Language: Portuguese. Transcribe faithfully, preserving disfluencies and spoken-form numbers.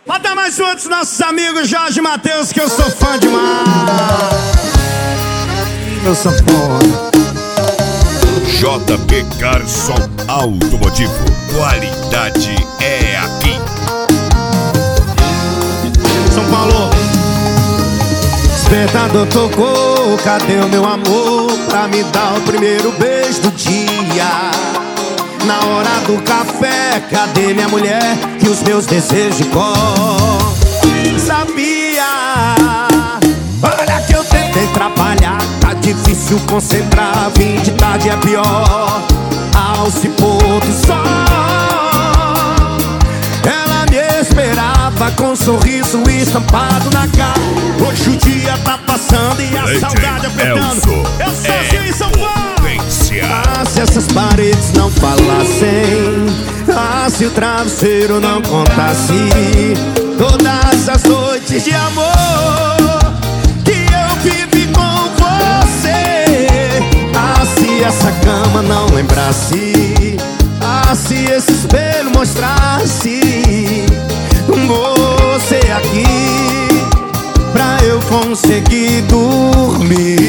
Bota mais um dos nossos amigos Jorge e Matheus, que eu sou fã demais. Meu sanfona. J P Carson Automotivo. Qualidade é aqui. São Paulo. Despertador tocou, cadê o meu amor pra me dar o primeiro beijo do dia? Na hora do café, cadê minha mulher que os meus desejos de cor sabia? Olha que eu tentei trabalhar, tá difícil concentrar, vim de tarde é pior. Ao se pôr do sol, ela me esperava com um sorriso estampado na cara. Hoje o dia tá passando e a D J saudade apertando. Eu sou é assim em São Paulo. Ah, se essas paredes não falassem, ah, se o travesseiro não contasse todas as noites de amor que eu vivi com você. Ah, se essa cama não lembrasse, ah, se esse espelho mostrasse você aqui pra eu conseguir dormir.